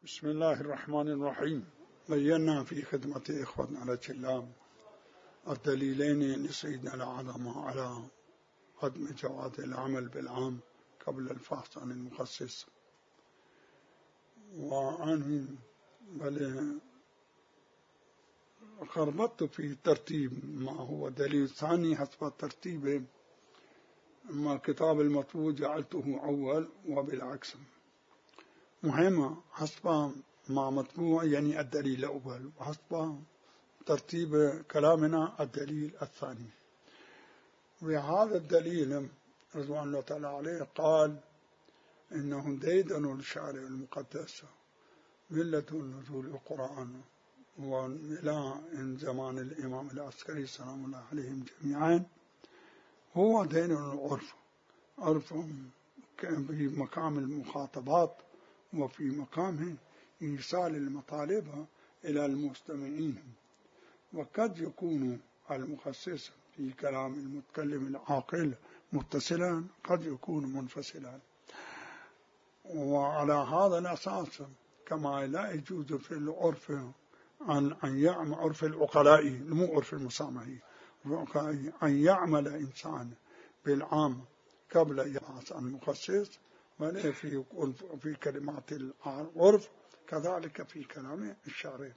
بسم الله الرحمن الرحيم. بينا في خدمة إخوتنا الأجلاء الدليلين لسيدنا الأعظم على عدم جواز العمل بالعام قبل الفحص عن المخصص، وأنا بل خربطت في ترتيب ما هو دليل ثاني حسب ترتيب ما الكتاب المطبوع جعلته أول وبالعكس. مهمة حسب ما مطبوع يعني الدليل الأول، وحسب ترتيب كلامنا الدليل الثاني. وهذا الدليل رضوان الله تعالى عليه قال إنه ديدن الشارع المقدس ملة نزول القرآن وإلى إن زمان الإمام العسكري سلام الله عليهم جميعا هو دين العرف، عرف في مقام المخاطبات وفي مقام إيصال المطالب إلى المستمعين، وقد يكون المخصص في كلام المتكلم العاقل متصلا، قد يكون منفصلا. وعلى هذا الأساس كما لا يجوز في العرف أن يعمل عرف العقلاء مو عرف المسامحي أن يعمل إنسان بالعام قبل يبحث عن مخصص، بل في كلمات العرف كذلك في كلام الشارع.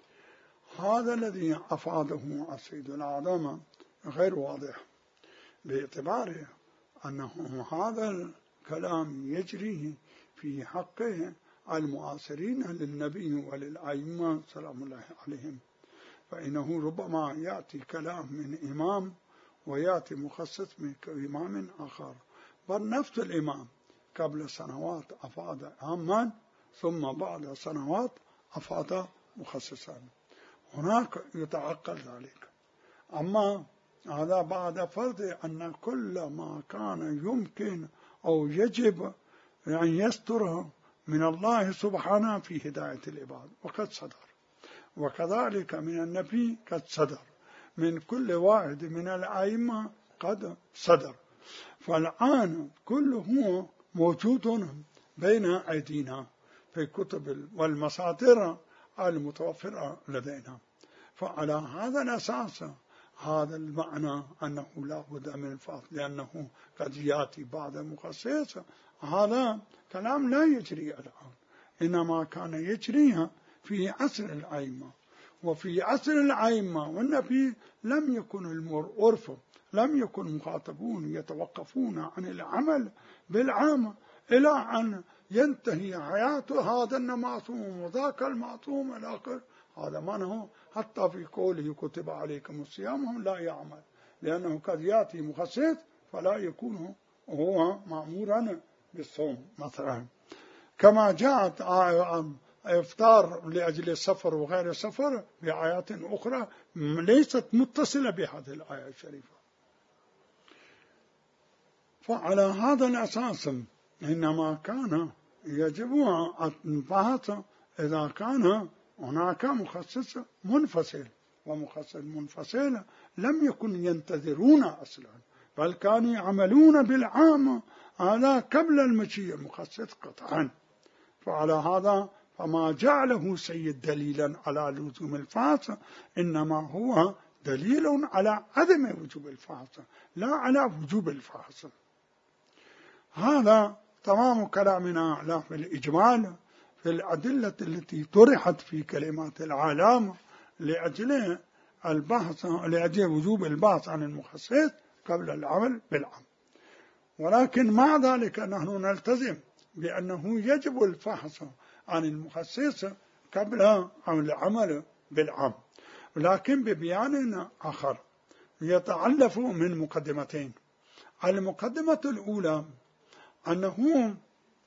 هذا الذي أفاده السيد الأعظم غير واضح، باعتبار أنه هذا الكلام يجري في حقه المعاصرين للنبي وللأئمة سلام الله عليهم، فإنه ربما يأتي كلام من إمام ويأتي مخصص من إمام آخر، بل نفس الإمام قبل سنوات أفاد عاما ثم بعد سنوات أفاد مخصصا، هناك يتعقل ذلك. أما هذا بعد فرض أن كل ما كان يمكن أو يجب أن يستره من الله سبحانه في هداية العباد وقد صدر، وكذلك من النبي قد صدر، من كل واحد من الأئمة قد صدر، فالآن كله موجود بين أيدينا في الكتب والمصادر المتوفرة لدينا. فعلى هذا الأساس هذا المعنى أنه لا بد من الفحص لأنه قد يأتي بعد مخصص، هذا كلام لا يجري الآن، إنما كان يجري في عصر الأئمة، وفي عصر الأئمة والنبي لم يكن العرف، لم يكن مخاطبون يتوقفون عن العمل بالعام إلى أن ينتهي حياة هذا المعصوم وذاك المعصوم الآخر. هذا معناه حتى في قوله كتب عليكم الصيام لا يعمل، لأنه قد يأتي مخصص فلا يكون هو مأمورا بالصوم مثلا، كما جاءت إفطار لأجل السفر وغير السفر بآيات أخرى ليست متصلة بهذه الآية الشريفة. فعلى هذا الأساس إنما كان يجب البحث إذا كان هناك مخصص منفصل، ومخصص منفصل لم يكن ينتظرون أصلا، بل كانوا يعملون بالعام على قبل المجيء المخصص قطعا. فعلى هذا فما جعله سيد دليلا على لزوم الفحص إنما هو دليل على عدم وجوب الفحص لا على وجوب الفحص. هذا تمام كلامنا لا في الإجمال في الأدلة التي طرحت في كلمات العالم لأجل البحث، لأجل وجوب البحث عن المخصص قبل العمل بالعام. ولكن مع ذلك نحن نلتزم بأنه يجب الفحص عن المخصص قبل العمل بالعام، ولكن ببيان آخر يتعلف من مقدمتين. المقدمة الأولى أنه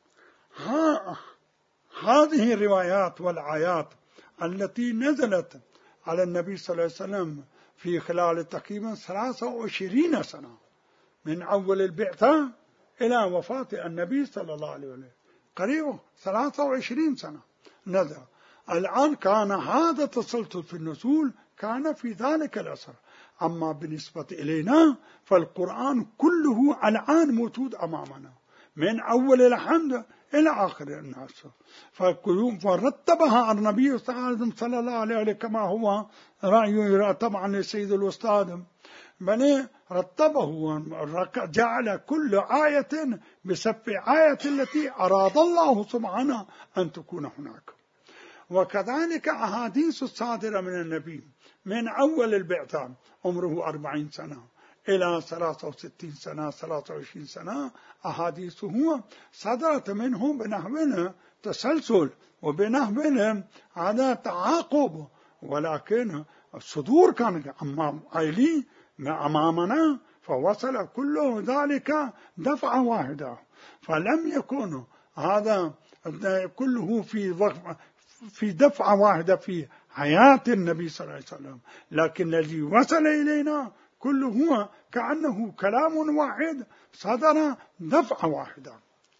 هذه الروايات والآيات التي نزلت على النبي صلى الله عليه وسلم في خلال تقريبا 23 سنة من أول البعثة إلى وفاة النبي صلى الله عليه وسلم، قريبا 23 سنة نزل. الآن كان هذا التسلسل في النزول كان في ذلك العصر، أما بالنسبة إلينا فالقرآن كله الآن موجود أمامنا من أول الحمد إلى آخر الناس. فرتبها النبي صلى الله عليه كما هو رأيه طبعا لسيد الأستاذ، بل رتبه جعل كل آية بسبب آية التي أراد الله سبحانه أن تكون هناك. وكذلك أحاديث الصادرة من النبي من أول البعثة عمره 40 سنة إلى 63 سنة 23 سنة، أحاديثه صدرت منه بنحو تسلسل وبنحو هذا تعاقب، ولكن الصدور كان أمامنا، فوصل كل ذلك دفعة واحدة، فلم يكن هذا كله في دفعة واحدة في حياة النبي صلى الله عليه وسلم، لكن الذي وصل إلينا كله هو كأنه كلام واحد صدر دفعة واحدة.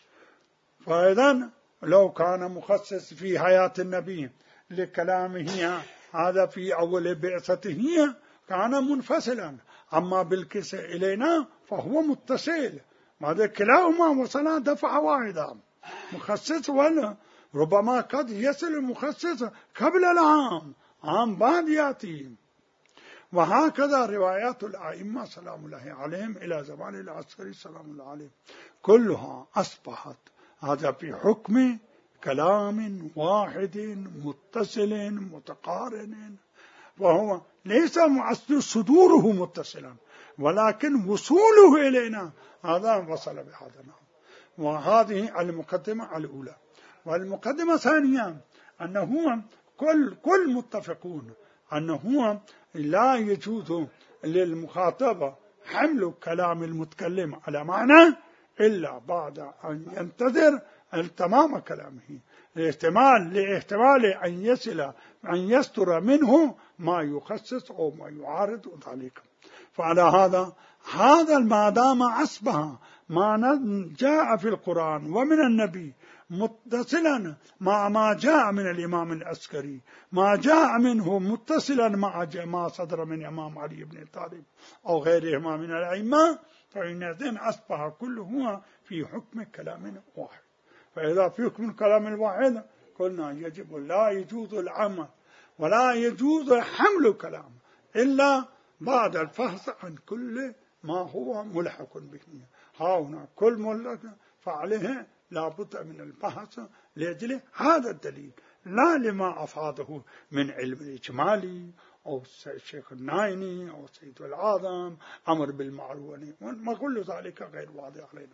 فإذا لو كان مخصص في حياة النبي لكلامه هذا في أول بعثته كان منفصلا، أما بالكس إلينا فهو متصل، هذا كلاهما وصل دفعة واحدة مخصص، ولا ربما قد يصل المخصص قبل العام، عام بعد يأتي. وهكذا روايات الأئمة سلام الله عليهم إلى زمان العسكري سلام الله عليه كلها أصبحت هذا في حكم كلام واحد متصل متقارن، وهو ليس صدوره متصلا، ولكن وصوله إلينا هذا وصل بهذا. وهذه المقدمة الأولى. والمقدمة الثانية أنه كل متفقون أنه لا يجوز للمخاطب حمل كلام المتكلم على معنى إلا بعد أن ينتظر تمام كلامه، لاحتمال أن يستر منه ما يخصص أو ما يعارض ذلك. فعلى هذا ما دام أصبح ما جاء في القرآن ومن النبي متصلا مع ما جاء من الإمام العسكري، ما جاء منه متصلا مع ما صدر من إمام علي بن طالب أو غيرهما من الأئمة، فإذن أصبح كله في حكم كلام واحد. فإذا في حكم كلام الواحد قلنا يجب لا يجوز العمل ولا يجوز حمل كلام إلا بعد الفحص عن كل ما هو ملحق به. هنا كل ملحق فعليه لا بد من البحث لأجل هذا الدليل، لا لما أفاده من علم الإجمالي أو الشيخ النايني أو سيد العظم أمر بالمعروف، ما كل ذلك غير واضح علينا.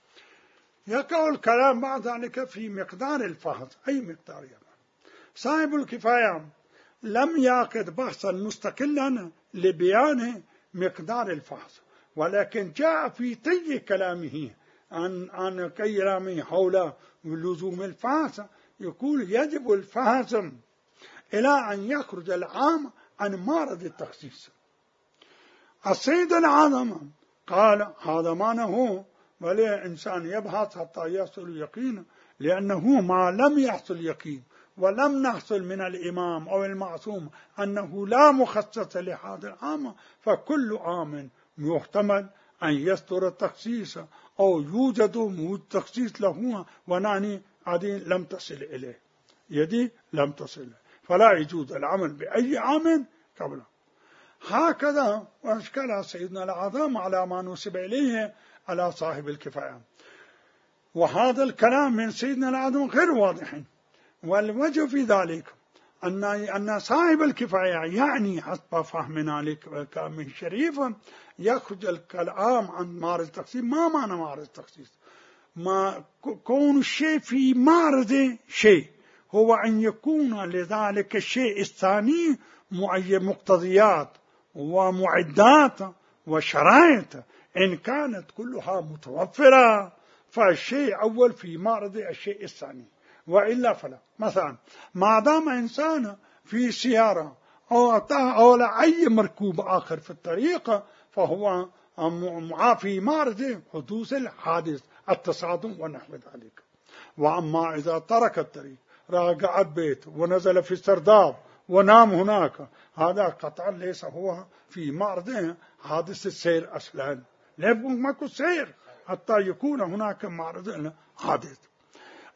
يقع الكلام بعد ذلك في مقدار الفحص، أي مقدار صاحب الكفاية لم يعقد بحثا مستقلا لبيان مقدار الفحص، ولكن جاء في طي كلامه عن كلامه حول لزوم الفحص يقول يجب الفحص إلى أن يخرج العام عن مارد التخصيص. السيد العظم قال هذا معناه ولا إنسان يبحث حتى يحصل اليقين، لأنه ما لم يحصل يقين ولم نحصل من الإمام أو المعصوم أنه لا مخصص لهذا العام، فكل عام يحتمل أن يستر التخصيص أو يوجد تخصيص له ونعني هذه لم تصل إليه، يدي لم تصل، فلا يجوز العمل بأي عام قبله. هكذا واشكل سيدنا العظام على ما نسب إليه على صاحب الكفاية. وهذا الكلام من سيدنا العظام غير واضح، والوجه في ذلك أن صاحب الكفاية يعني حسب فهمنا لكلامه الشريف يخرج الكلام عن مارد التخصيص. ما معنى مارد التخصيص؟ ما كون الشيء في مارد شيء هو أن يكون لذلك الشيء الثاني مقتضيات ومعدات وشرائط، إن كانت كلها متوفرة فالشيء أول في مارد الشيء الثاني، وإلا فلا. مثلا ما دام إنسان في سيارة أو أي مركوب آخر في الطريق فهو في مارد حدوث الحادث التصادم ونحو ذلك. وأما إذا ترك الطريق راجع البيت ونزل في السرداب ونام هناك، هذا قطعا ليس هو في معرض حادث السير أصلا، لا ماكو سير حتى يكون هناك معرض حادث.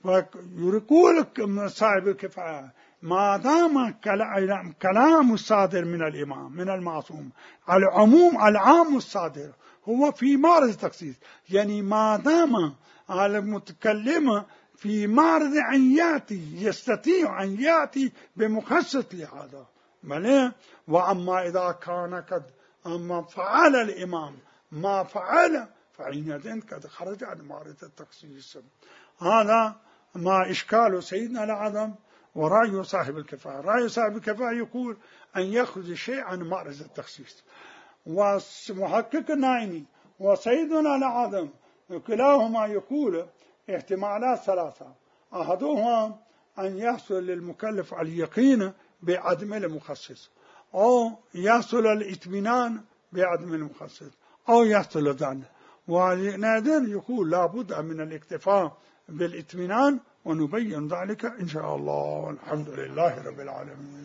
ويقول صاحب الكفاية ما دام كلام الصادر من الإمام من المعصوم العام الصادر هو في معرض التخصيص، يعني ما دام على المتكلم في معرض أن يأتي يستطيع أن يأتي بمخصص لهذا بلى. وأما إذا كان قد أما فعل الإمام ما فعل فحينئذ قد خرج عن معرض التخصيص. هذا ما إشكال سيدنا الأعظم ورأي صاحب الكفاية. رأي صاحب الكفاية يقول أن يخرج الشيء عن معرض التخصيص، ومحقق النائمي وسيدنا الأعظم كلاهما يقول احتمالات ثلاثة: أحدهما أن يحصل للمكلف اليقين بعدم المخصص، أو يحصل الاطمئنان بعدم المخصص، أو يحصل الظن. ونادر يقول لابد من الاكتفاء بالاطمئنان، ونبين ذلك إن شاء الله. والحمد لله رب العالمين.